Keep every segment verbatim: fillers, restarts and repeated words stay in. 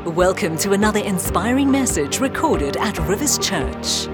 Welcome to another inspiring message recorded at Rivers Church.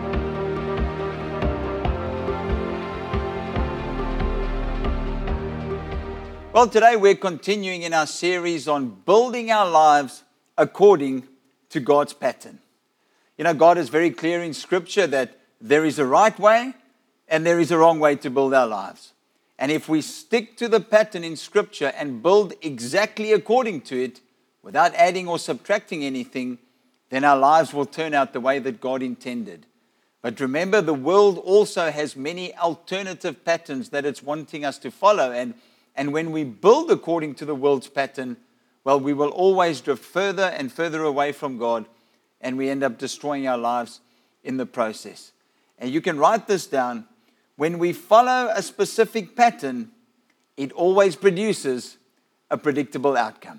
Well, today we're continuing in our series on building our lives according to God's pattern. You know, God is very clear in Scripture that there is a right way and there is a wrong way to build our lives. And if we stick to the pattern in Scripture and build exactly according to it, without adding or subtracting anything, then our lives will turn out the way that God intended. But remember, the world also has many alternative patterns that it's wanting us to follow. And, and when we build according to the world's pattern, well, we will always drift further and further away from God, and we end up destroying our lives in the process. And you can write this down. When we follow a specific pattern, it always produces a predictable outcome.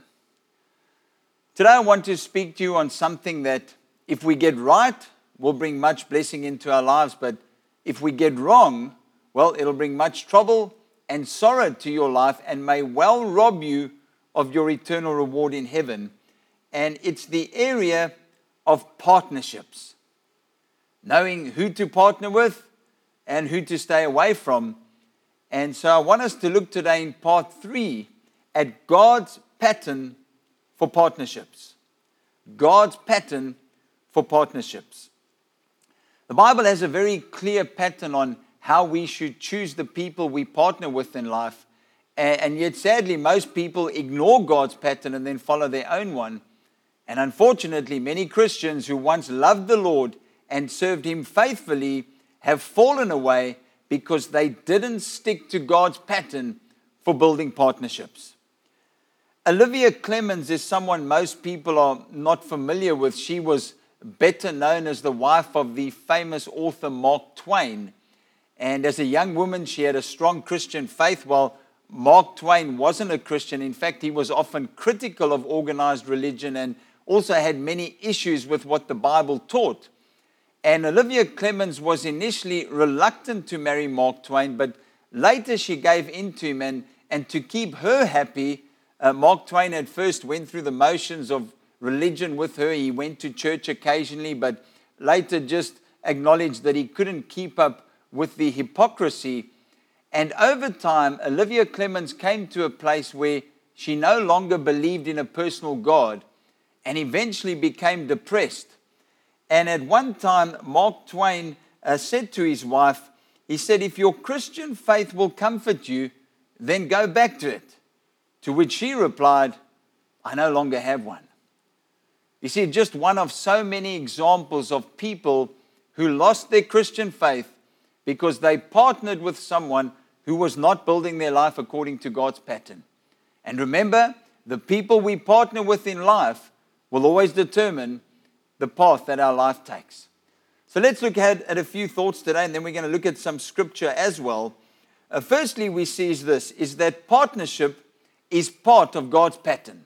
Today I want to speak to you on something that if we get right, will bring much blessing into our lives. But if we get wrong, well, it'll bring much trouble and sorrow to your life and may well rob you of your eternal reward in heaven. And it's the area of partnerships. Knowing who to partner with and who to stay away from. And so I want us to look today in part three at God's pattern for partnerships. God's pattern for partnerships. The Bible has a very clear pattern on how we should choose the people we partner with in life. And yet, sadly, most people ignore God's pattern and then follow their own one. And unfortunately, many Christians who once loved the Lord and served Him faithfully have fallen away because they didn't stick to God's pattern for building partnerships. Olivia Clemens is someone most people are not familiar with. She was better known as the wife of the famous author Mark Twain. And as a young woman, she had a strong Christian faith, while Mark Twain wasn't a Christian. In fact, he was often critical of organized religion and also had many issues with what the Bible taught. And Olivia Clemens was initially reluctant to marry Mark Twain, but later she gave in to him, and, and to keep her happy, Uh, Mark Twain at first went through the motions of religion with her. He went to church occasionally, but later just acknowledged that he couldn't keep up with the hypocrisy. And over time, Olivia Clemens came to a place where she no longer believed in a personal God and eventually became depressed. And at one time, Mark Twain uh, said to his wife, he said, "If your Christian faith will comfort you, then go back to it." To which she replied, "I no longer have one." You see, just one of so many examples of people who lost their Christian faith because they partnered with someone who was not building their life according to God's pattern. And remember, the people we partner with in life will always determine the path that our life takes. So let's look at, at a few thoughts today, and then we're going to look at some scripture as well. Uh, firstly, we see is this, is that partnership is part of God's pattern.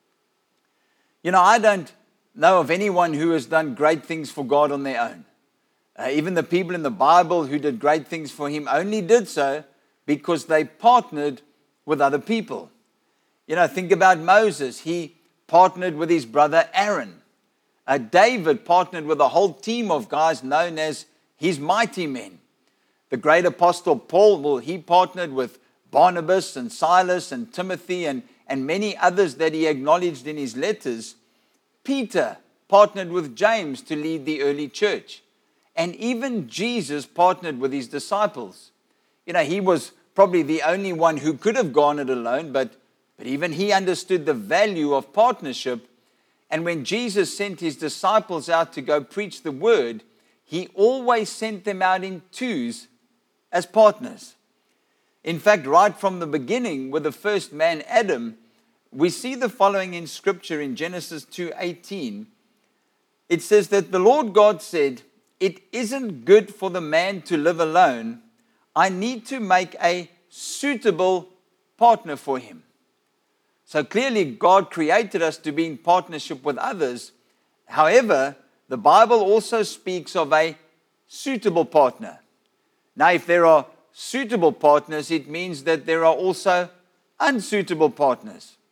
You know, I don't know of anyone who has done great things for God on their own. Uh, even the people in the Bible who did great things for Him only did so because they partnered with other people. You know, think about Moses. He partnered with his brother Aaron. Uh, David partnered with a whole team of guys known as his mighty men. The great apostle Paul, well, he partnered with Barnabas and Silas and Timothy and, and many others that he acknowledged in his letters. Peter partnered with James to lead the early church. And even Jesus partnered with his disciples. You know, he was probably the only one who could have gone it alone, but, but even he understood the value of partnership. And when Jesus sent his disciples out to go preach the word, he always sent them out in twos as partners. In fact, right from the beginning with the first man, Adam, we see the following in Scripture in Genesis two eighteen. It says that the Lord God said, "It isn't good for the man to live alone. I need to make a suitable partner for him." So clearly God created us to be in partnership with others. However, the Bible also speaks of a suitable partner. Now, if there are suitable partners, it means that there are also unsuitable partners.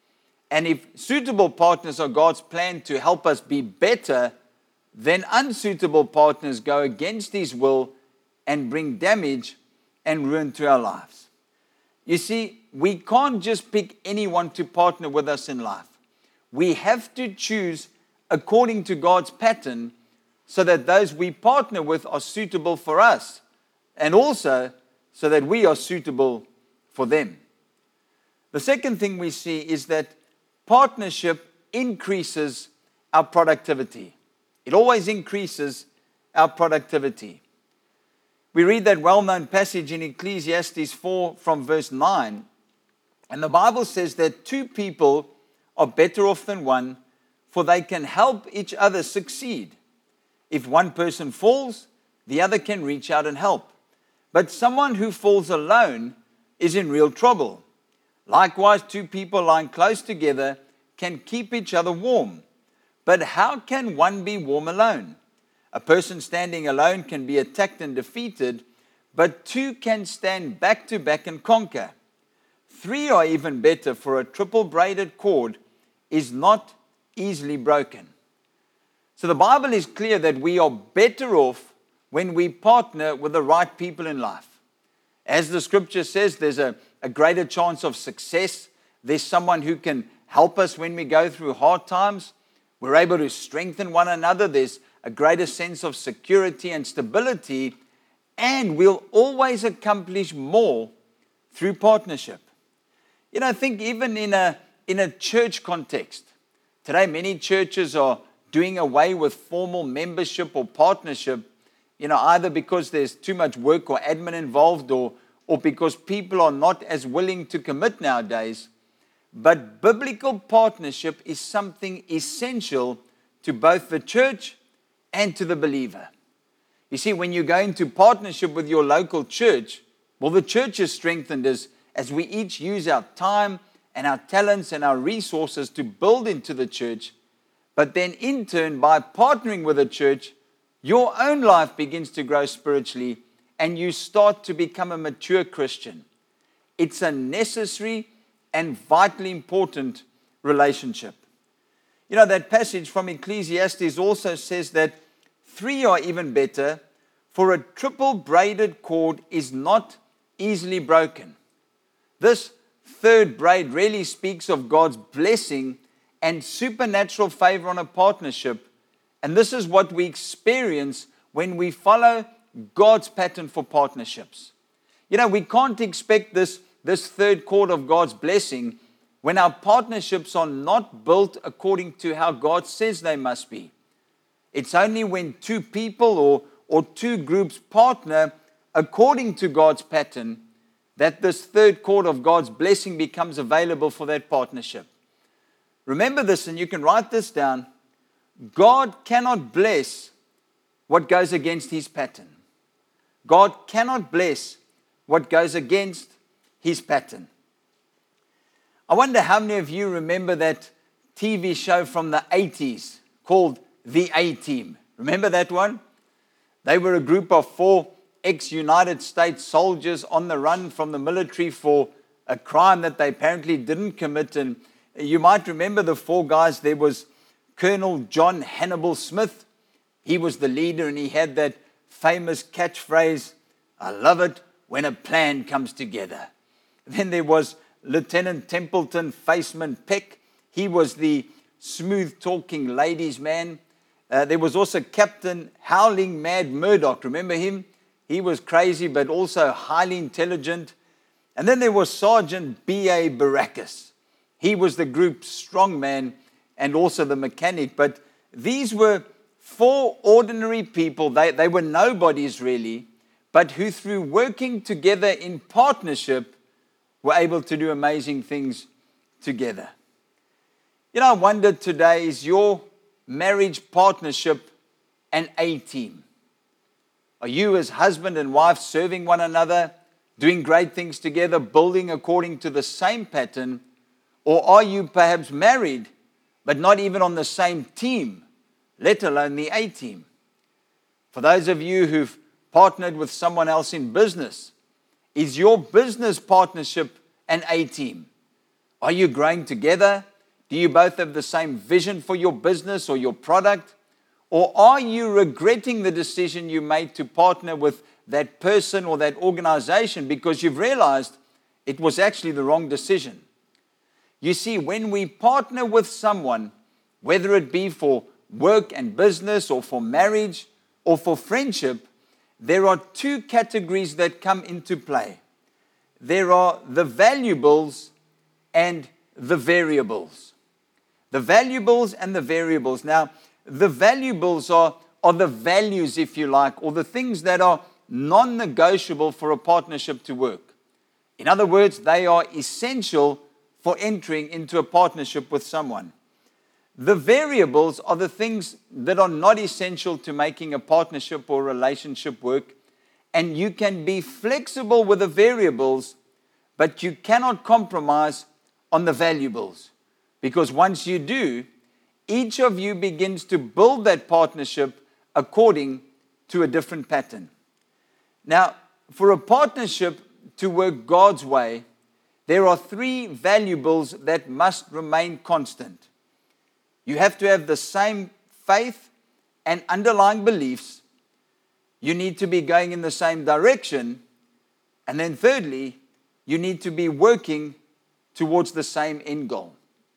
And if suitable partners are God's plan to help us be better, then unsuitable partners go against His will and bring damage and ruin to our lives. You see, we can't just pick anyone to partner with us in life. We have to choose according to God's pattern so that those we partner with are suitable for us, and also so that we are suitable for them. The second thing we see is that partnership increases our productivity. It always increases our productivity. We read that well-known passage in Ecclesiastes four from verse nine, and the Bible says that two people are better off than one, for they can help each other succeed. If one person falls, the other can reach out and help. But someone who falls alone is in real trouble. Likewise, two people lying close together can keep each other warm. But how can one be warm alone? A person standing alone can be attacked and defeated, but two can stand back to back and conquer. Three are even better, for a triple braided cord is not easily broken. So the Bible is clear that we are better off when we partner with the right people in life. As the scripture says, there's a, a greater chance of success. There's someone who can help us when we go through hard times. We're able to strengthen one another. There's a greater sense of security and stability. And we'll always accomplish more through partnership. You know, I think even in a, in a church context, today many churches are doing away with formal membership or partnership, you know, either because there's too much work or admin involved, or, or because people are not as willing to commit nowadays. But biblical partnership is something essential to both the church and to the believer. You see, when you go into partnership with your local church, well, the church is strengthened as, as we each use our time and our talents and our resources to build into the church. But then in turn, by partnering with a church, your own life begins to grow spiritually and you start to become a mature Christian. It's a necessary and vitally important relationship. You know, that passage from Ecclesiastes also says that three are even better, for a triple braided cord is not easily broken. This third braid really speaks of God's blessing and supernatural favor on a partnership. And this is what we experience when we follow God's pattern for partnerships. You know, we can't expect this, this third cord of God's blessing when our partnerships are not built according to how God says they must be. It's only when two people or, or two groups partner according to God's pattern that this third cord of God's blessing becomes available for that partnership. Remember this, and you can write this down. God cannot bless what goes against His pattern. God cannot bless what goes against His pattern. I wonder how many of you remember that T V show from the eighties called The A-Team. Remember that one? They were a group of four ex-United States soldiers on the run from the military for a crime that they apparently didn't commit. And you might remember the four guys. There was Colonel John Hannibal Smith. He was the leader, and he had that famous catchphrase, "I love it when a plan comes together." Then there was Lieutenant Templeton Faceman Peck. He was the smooth-talking ladies' man. Uh, there was also Captain Howling Mad Murdoch. Remember him? He was crazy, but also highly intelligent. And then there was Sergeant B A Baracus. He was the group's strongman and also the mechanic. But these were four ordinary people. They, they were nobodies really, but who through working together in partnership were able to do amazing things together. You know, I wonder today, is your marriage partnership an A-team? Are you as husband and wife serving one another, doing great things together, building according to the same pattern? Or are you perhaps married, but not even on the same team, let alone the A-team? For those of you who've partnered with someone else in business, is your business partnership an A-team? Are you growing together? Do you both have the same vision for your business or your product? Or are you regretting the decision you made to partner with that person or that organization because you've realized it was actually the wrong decision? You see, when we partner with someone, whether it be for work and business or for marriage or for friendship, there are two categories that come into play. There are the valuables and the variables. The valuables and the variables. Now, the valuables are, are the values, if you like, or the things that are non-negotiable for a partnership to work. In other words, they are essential for entering into a partnership with someone. The variables are the things that are not essential to making a partnership or relationship work, and you can be flexible with the variables, but you cannot compromise on the valuables. Because once you do, each of you begins to build that partnership according to a different pattern. Now, for a partnership to work God's way, there are three valuables that must remain constant. You have to have the same faith and underlying beliefs. You need to be going in the same direction. And then thirdly, you need to be working towards the same end goal.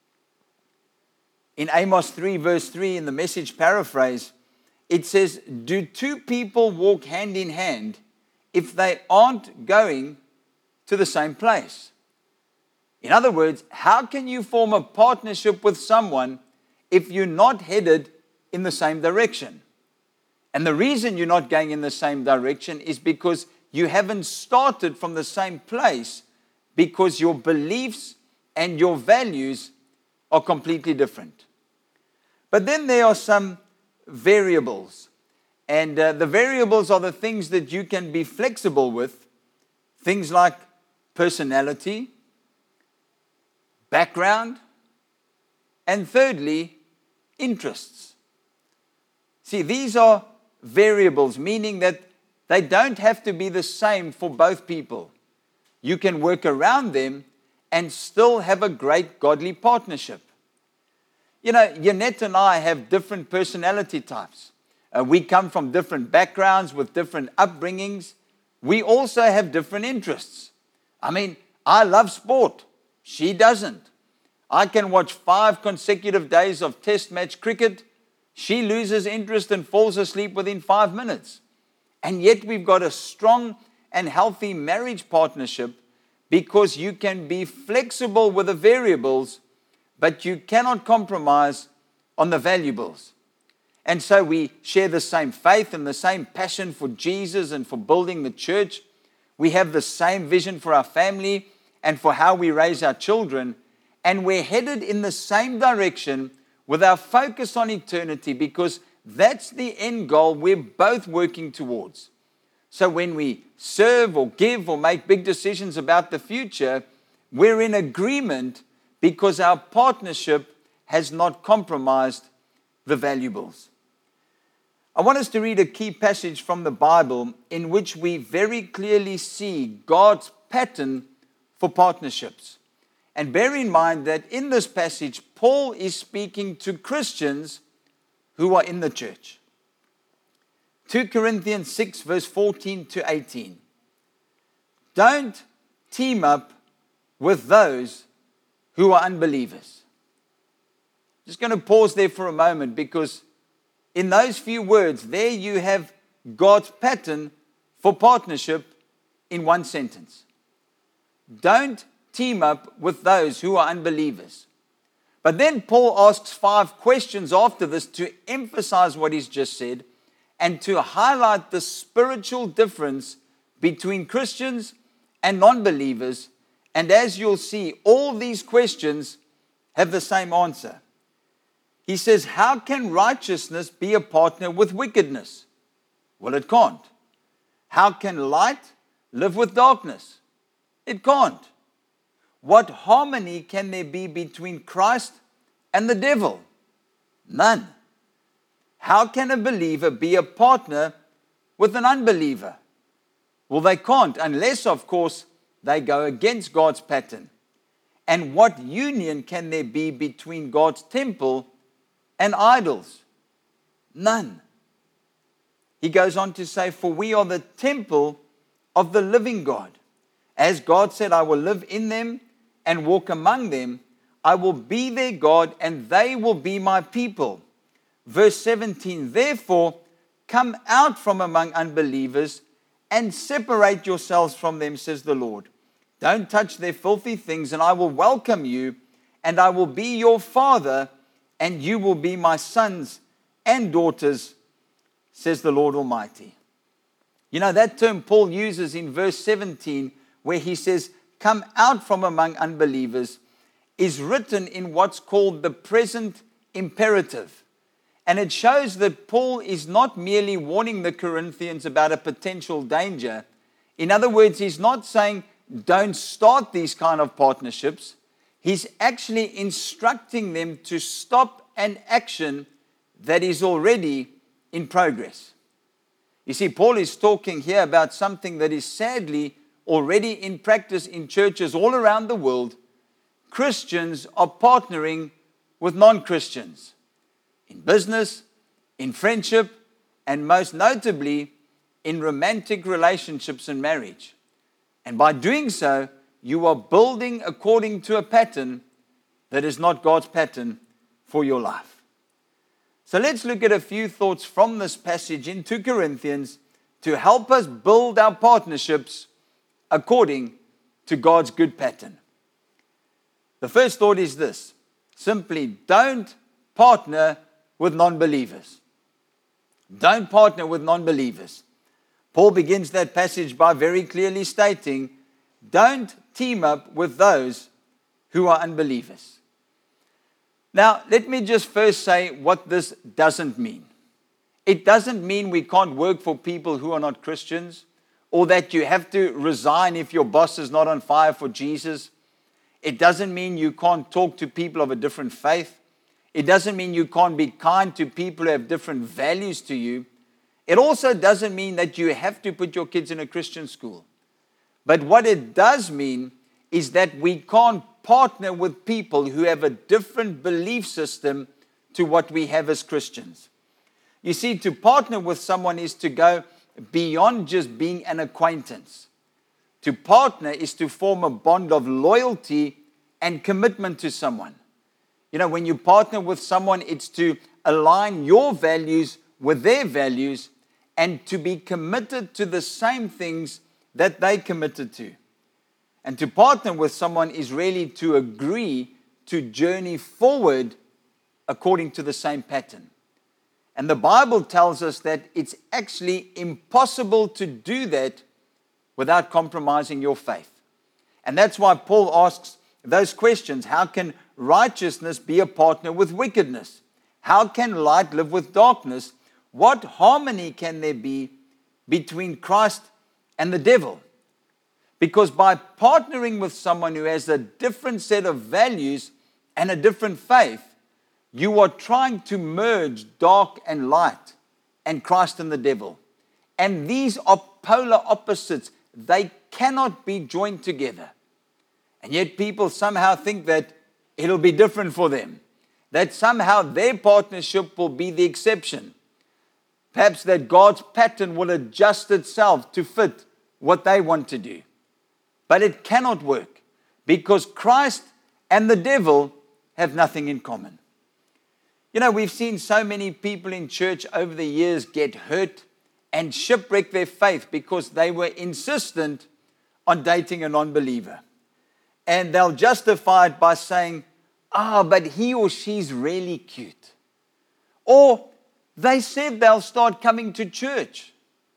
In Amos three, verse three, in the Message paraphrase, it says, do two people walk hand in hand if they aren't going to the same place? In other words, how can you form a partnership with someone if you're not headed in the same direction? And the reason you're not going in the same direction is because you haven't started from the same place, because your beliefs and your values are completely different. But then there are some variables. And uh, the variables are the things that you can be flexible with. Things like personality, background, and thirdly, interests. See, these are variables, meaning that they don't have to be the same for both people. You can work around them and still have a great godly partnership. You know, Yannette and I have different personality types. Uh, we come from different backgrounds with different upbringings. We also have different interests. I mean, I love sport. She doesn't. I can watch five consecutive days of test match cricket. She loses interest and falls asleep within five minutes. And yet we've got a strong and healthy marriage partnership, because you can be flexible with the variables, but you cannot compromise on the valuables. And so we share the same faith and the same passion for Jesus and for building the church. We have the same vision for our family and for how we raise our children. And we're headed in the same direction with our focus on eternity, because that's the end goal we're both working towards. So when we serve or give or make big decisions about the future, we're in agreement because our partnership has not compromised the valuables. I want us to read a key passage from the Bible in which we very clearly see God's pattern for partnerships. And bear in mind that in this passage, Paul is speaking to Christians who are in the church. Second Corinthians six, verse fourteen to eighteen. Don't team up with those who are unbelievers. Just going to pause there for a moment, because in those few words, there you have God's pattern for partnership in one sentence. Don't team up with those who are unbelievers. But then Paul asks five questions after this to emphasize what he's just said and to highlight the spiritual difference between Christians and non-believers. And as you'll see, all these questions have the same answer. He says, how can righteousness be a partner with wickedness? Well, it can't. How can light live with darkness? It can't. What harmony can there be between Christ and the devil? None. How can a believer be a partner with an unbeliever? Well, they can't, unless, of course, they go against God's pattern. And what union can there be between God's temple and idols? None. He goes on to say, for we are the temple of the living God. As God said, I will live in them and walk among them. I will be their God and they will be my people. Verse seventeen, therefore, come out from among unbelievers and separate yourselves from them, says the Lord. Don't touch their filthy things, and I will welcome you, and I will be your father, and you will be my sons and daughters, says the Lord Almighty. You know, that term Paul uses in verse seventeen, where he says, come out from among unbelievers, is written in what's called the present imperative. And it shows that Paul is not merely warning the Corinthians about a potential danger. In other words, he's not saying, don't start these kind of partnerships. He's actually instructing them to stop an action that is already in progress. You see, Paul is talking here about something that is sadly already in practice in churches all around the world. Christians are partnering with non-Christians in business, in friendship, and most notably in romantic relationships and marriage. And by doing so, you are building according to a pattern that is not God's pattern for your life. So let's look at a few thoughts from this passage in Second Corinthians to help us build our partnerships according to God's good pattern. The first thought is this: simply don't partner with non-believers. Don't partner with non-believers. Paul begins that passage by very clearly stating, don't team up with those who are unbelievers. Now, let me just first say what this doesn't mean. It doesn't mean we can't work for people who are not Christians, or that you have to resign if your boss is not on fire for Jesus. It doesn't mean you can't talk to people of a different faith. It doesn't mean you can't be kind to people who have different values to you. It also doesn't mean that you have to put your kids in a Christian school. But what it does mean is that we can't partner with people who have a different belief system to what we have as Christians. You see, to partner with someone is to go beyond just being an acquaintance. To partner is to form a bond of loyalty and commitment to someone. You know, when you partner with someone, it's to align your values with their values and to be committed to the same things that they committed to. And to partner with someone is really to agree to journey forward according to the same pattern. And the Bible tells us that it's actually impossible to do that without compromising your faith. And that's why Paul asks those questions. How can righteousness be a partner with wickedness? How can light live with darkness? What harmony can there be between Christ and the devil? Because by partnering with someone who has a different set of values and a different faith, you are trying to merge dark and light and Christ and the devil. And these are polar opposites. They cannot be joined together. And yet people somehow think that it'll be different for them, that somehow their partnership will be the exception. Perhaps that God's pattern will adjust itself to fit what they want to do. But it cannot work because Christ and the devil have nothing in common. You know, we've seen so many people in church over the years get hurt and shipwreck their faith because they were insistent on dating a non-believer. And they'll justify it by saying, ah, oh, but he or she's really cute. Or they said they'll start coming to church.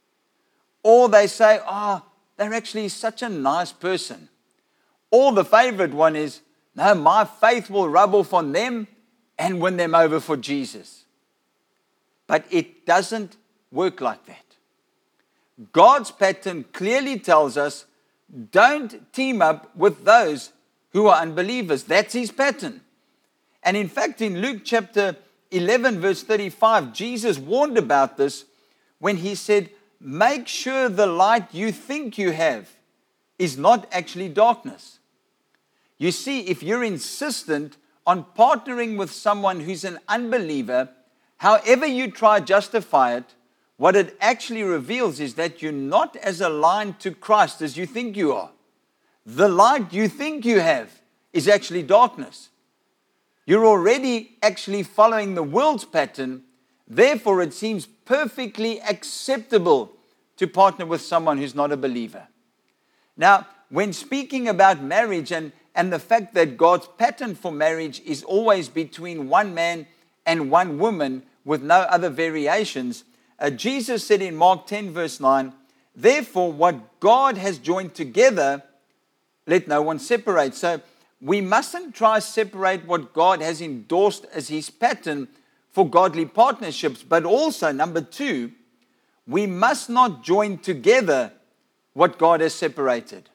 Or they say, ah, oh, they're actually such a nice person. Or the favorite one is, no, my faith will rub off on them and win them over for Jesus. But it doesn't work like that. God's pattern clearly tells us, don't team up with those who are unbelievers. That's his pattern. And in fact, in Luke chapter eleven, verse thirty-five, Jesus warned about this when he said, make sure the light you think you have is not actually darkness. You see, if you're insistent on partnering with someone who's an unbeliever, however you try to justify it, what it actually reveals is that you're not as aligned to Christ as you think you are. The light you think you have is actually darkness. You're already actually following the world's pattern. Therefore, it seems perfectly acceptable to partner with someone who's not a believer. Now, when speaking about marriage and, and the fact that God's pattern for marriage is always between one man and one woman with no other variations, uh, Jesus said in Mark ten verse nine, therefore what God has joined together, let no one separate. So we mustn't try to separate what God has endorsed as his pattern for godly partnerships. But also, number two, we must not join together what God has separated.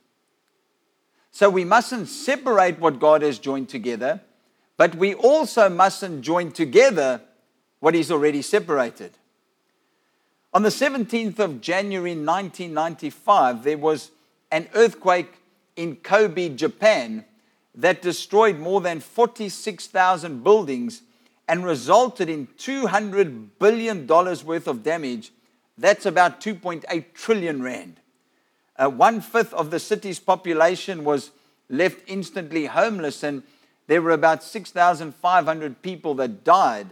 So we mustn't separate what God has joined together, but we also mustn't join together what he's already separated. On the seventeenth of January nineteen ninety-five, there was an earthquake in Kobe, Japan, that destroyed more than forty-six thousand buildings and resulted in two hundred billion dollars worth of damage. That's about two point eight trillion rand. Uh, one-fifth of the city's population was left instantly homeless, and there were about six thousand five hundred people that died.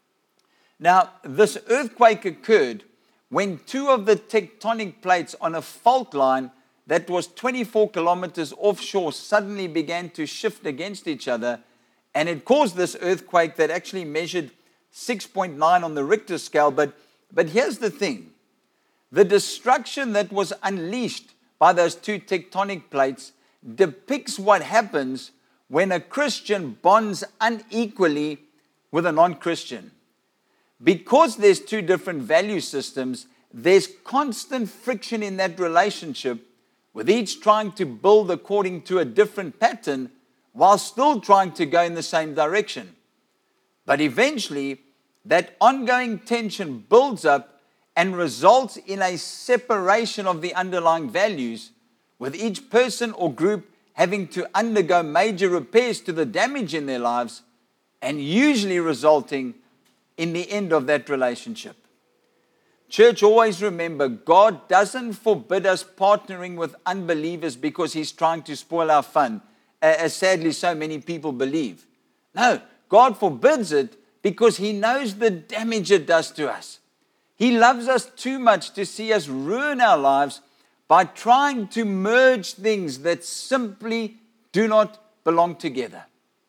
Now, this earthquake occurred when two of the tectonic plates on a fault line that was twenty-four kilometers offshore suddenly began to shift against each other, and it caused this earthquake that actually measured six point nine on the Richter scale. But, but here's the thing. The destruction that was unleashed by those two tectonic plates depicts what happens when a Christian bonds unequally with a non-Christian. Because there's two different value systems, there's constant friction in that relationship, with each trying to build according to a different pattern while still trying to go in the same direction. But eventually, that ongoing tension builds up and results in a separation of the underlying values, with each person or group having to undergo major repairs to the damage in their lives, and usually resulting in the end of that relationship. Church, always remember, God doesn't forbid us partnering with unbelievers because he's trying to spoil our fun, as sadly so many people believe. No, God forbids it because he knows the damage it does to us. He loves us too much to see us ruin our lives by trying to merge things that simply do not belong together.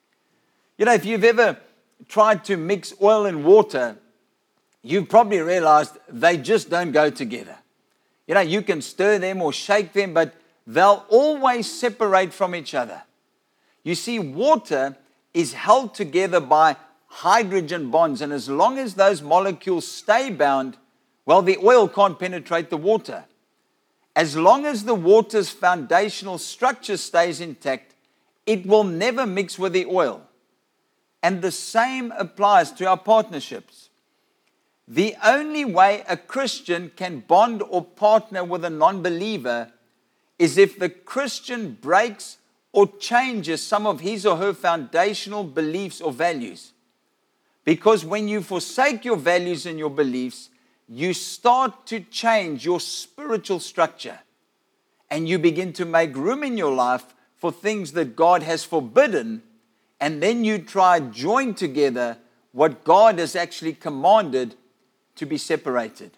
You know, if you've ever tried to mix oil and water, you've probably realized they just don't go together. You know, you can stir them or shake them, but they'll always separate from each other. You see, water is held together by hydrogen bonds, and as long as those molecules stay bound, well, the oil can't penetrate the water. As long as the water's foundational structure stays intact, it will never mix with the oil. And the same applies to our partnerships. The only way a Christian can bond or partner with a non-believer is if the Christian breaks or changes some of his or her foundational beliefs or values. Because when you forsake your values and your beliefs, you start to change your spiritual structure, and you begin to make room in your life for things that God has forbidden, and then you try to join together what God has actually commanded to be separated.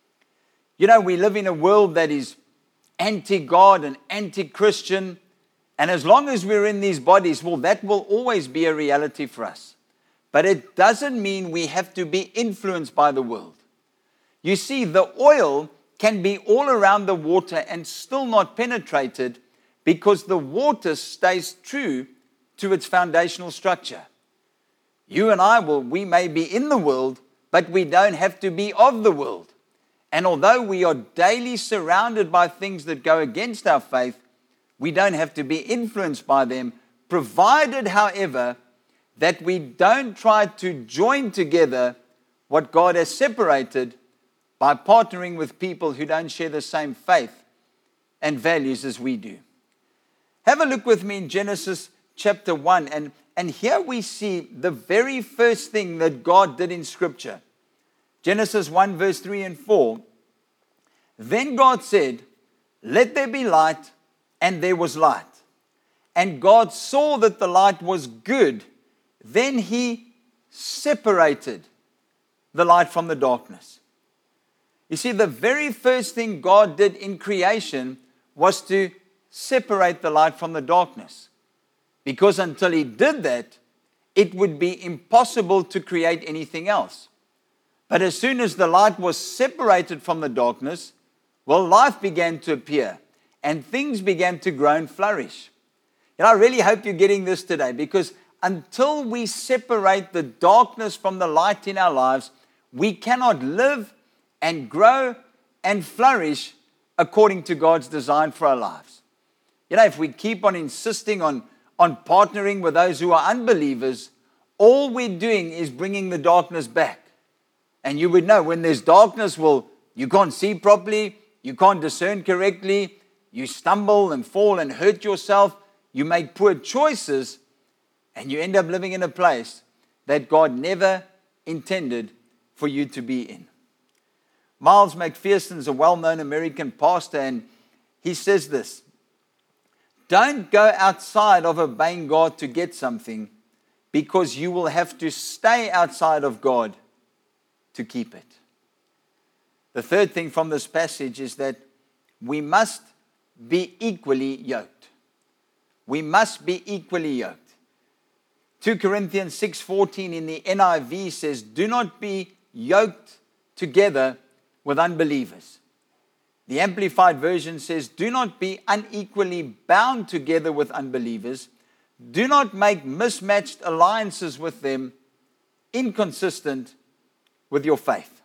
You know, we live in a world that is anti-God and anti-Christian, and as long as we're in these bodies, well, that will always be a reality for us. But it doesn't mean we have to be influenced by the world. You see, the oil can be all around the water and still not penetrated because the water stays true to its foundational structure. You and I, will, we may be in the world, but we don't have to be of the world. And although we are daily surrounded by things that go against our faith, we don't have to be influenced by them, provided, however, that we don't try to join together what God has separated by partnering with people who don't share the same faith and values as we do. Have a look with me in Genesis chapter one. And, and here we see the very first thing that God did in Scripture. Genesis one, verse three and four. Then God said, let there be light, and there was light. And God saw that the light was good. Then He separated the light from the darkness. You see, the very first thing God did in creation was to separate the light from the darkness. Because until He did that, it would be impossible to create anything else. But as soon as the light was separated from the darkness, well, life began to appear and things began to grow and flourish. And I really hope you're getting this today, because until we separate the darkness from the light in our lives, we cannot live and grow and flourish according to God's design for our lives. You know, if we keep on insisting on, on partnering with those who are unbelievers, all we're doing is bringing the darkness back. And you would know when there's darkness, well, you can't see properly, you can't discern correctly, you stumble and fall and hurt yourself, you make poor choices, and you end up living in a place that God never intended for you to be in. Miles McPherson's a well-known American pastor, and he says this: don't go outside of obeying God to get something, because you will have to stay outside of God to keep it. The third thing from this passage is that we must be equally yoked. We must be equally yoked. Second Corinthians six fourteen in the N I V says, do not be yoked together with unbelievers. The Amplified Version says, do not be unequally bound together with unbelievers. Do not make mismatched alliances with them, inconsistent with your faith.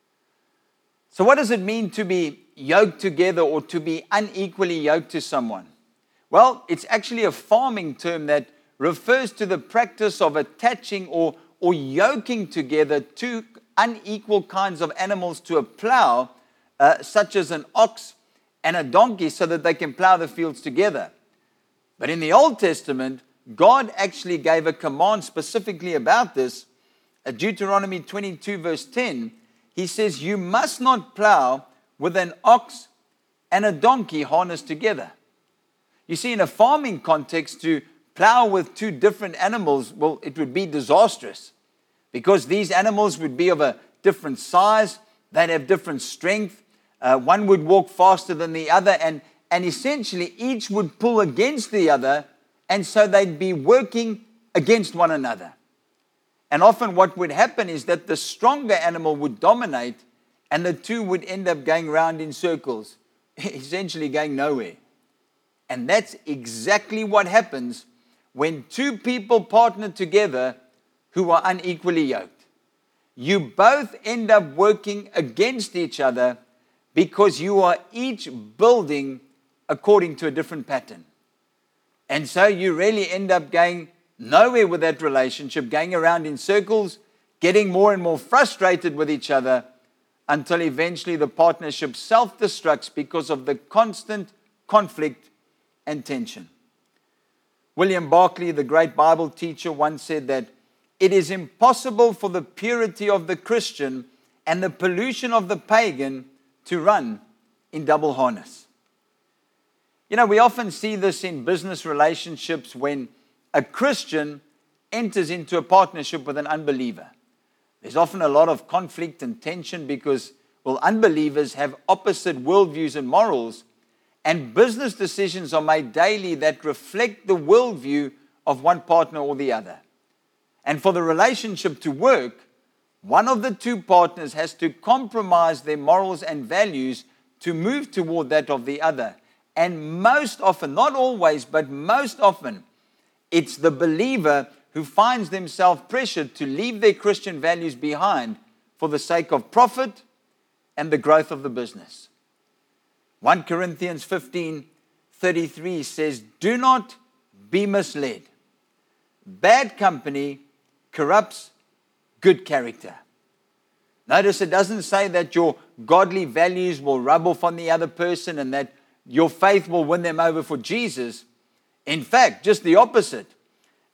So what does it mean to be yoked together or to be unequally yoked to someone? Well, it's actually a farming term that refers to the practice of attaching or, or yoking together two unequal kinds of animals to a plow, uh, such as an ox and a donkey, so that they can plow the fields together. But in the Old Testament, God actually gave a command specifically about this. At Deuteronomy twenty-two, verse ten, He says, you must not plow with an ox and a donkey harnessed together. You see, in a farming context, to plow with two different animals, well, it would be disastrous, because these animals would be of a different size, they'd have different strength, uh, one would walk faster than the other, and, and essentially each would pull against the other, and so they'd be working against one another. And often what would happen is that the stronger animal would dominate, and the two would end up going round in circles, essentially going nowhere. And that's exactly what happens when two people partner together who are unequally yoked. You both end up working against each other because you are each building according to a different pattern. And so you really end up going nowhere with that relationship, going around in circles, getting more and more frustrated with each other, until eventually the partnership self-destructs because of the constant conflict and tension. William Barclay, the great Bible teacher, once said that it is impossible for the purity of the Christian and the pollution of the pagan to run in double harness. You know, we often see this in business relationships when a Christian enters into a partnership with an unbeliever. There's often a lot of conflict and tension because, well, unbelievers have opposite worldviews and morals, and business decisions are made daily that reflect the worldview of one partner or the other. And for the relationship to work, one of the two partners has to compromise their morals and values to move toward that of the other. And most often, not always, but most often, it's the believer who finds themselves pressured to leave their Christian values behind for the sake of profit and the growth of the business. First Corinthians fifteen thirty-three says, do not be misled. Bad company corrupts good character. Notice it doesn't say that your godly values will rub off on the other person and that your faith will win them over for Jesus. In fact, just the opposite.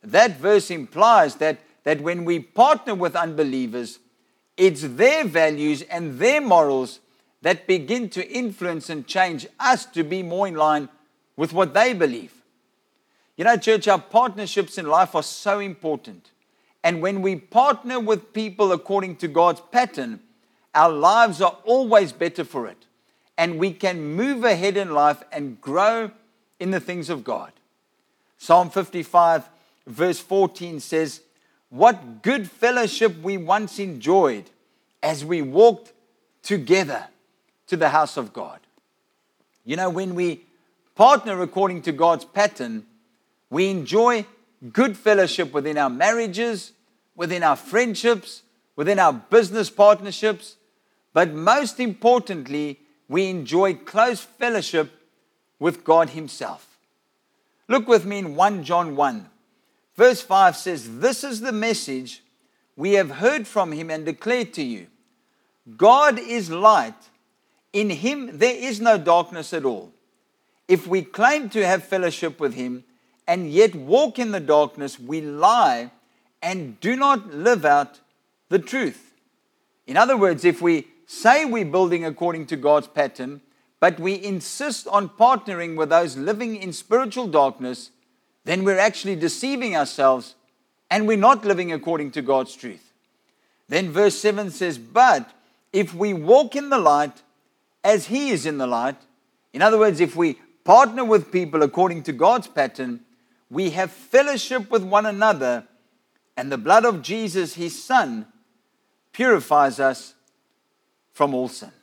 that verse implies that, that when we partner with unbelievers, it's their values and their morals that begin to influence and change us to be more in line with what they believe. You know, church, our partnerships in life are so important. And when we partner with people according to God's pattern, our lives are always better for it. And we can move ahead in life and grow in the things of God. Psalm fifty-five, verse fourteen says, "What good fellowship we once enjoyed as we walked together to the house of God." You know, when we partner according to God's pattern, we enjoy good fellowship within our marriages, within our friendships, within our business partnerships, but most importantly, we enjoy close fellowship with God Himself. Look with me in First John one. Verse five says, "This is the message we have heard from Him and declared to you. God is light. In Him there is no darkness at all. If we claim to have fellowship with Him and yet walk in the darkness, we lie and do not live out the truth." In other words, if we say we're building according to God's pattern, but we insist on partnering with those living in spiritual darkness, then we're actually deceiving ourselves and we're not living according to God's truth. Then verse seven says, "But if we walk in the light as He is in the light," in other words, if we partner with people according to God's pattern, "we have fellowship with one another, and the blood of Jesus, His Son, purifies us from all sin."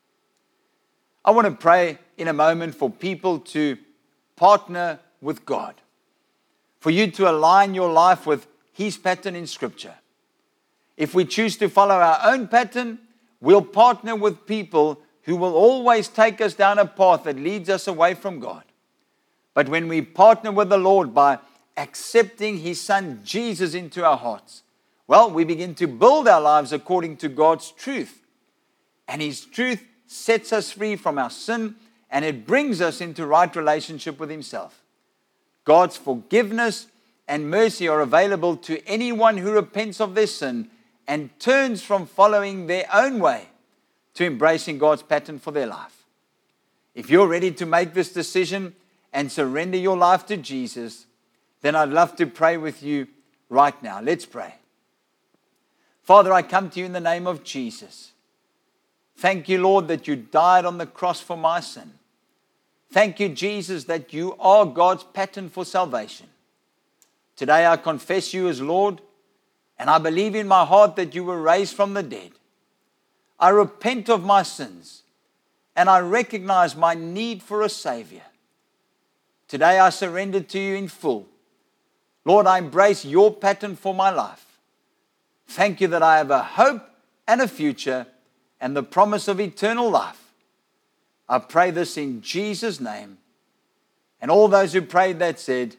I want to pray in a moment for people to partner with God, for you to align your life with His pattern in Scripture. If we choose to follow our own pattern, we'll partner with people who will always take us down a path that leads us away from God. But when we partner with the Lord by accepting His Son Jesus into our hearts, well, we begin to build our lives according to God's truth. And His truth sets us free from our sin, and it brings us into right relationship with Himself. God's forgiveness and mercy are available to anyone who repents of their sin and turns from following their own way to embracing God's pattern for their life. If you're ready to make this decision and surrender your life to Jesus, then I'd love to pray with you right now. Let's pray. Father, I come to you in the name of Jesus. Thank you, Lord, that you died on the cross for my sin. Thank you, Jesus, that you are God's pattern for salvation. Today I confess you as Lord, and I believe in my heart that you were raised from the dead. I repent of my sins, and I recognize my need for a Savior. Today I surrender to you in full. Lord, I embrace your pattern for my life. Thank you that I have a hope and a future and the promise of eternal life. I pray this in Jesus' name. And all those who prayed that said,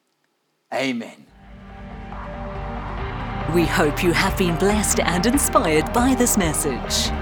Amen. We hope you have been blessed and inspired by this message.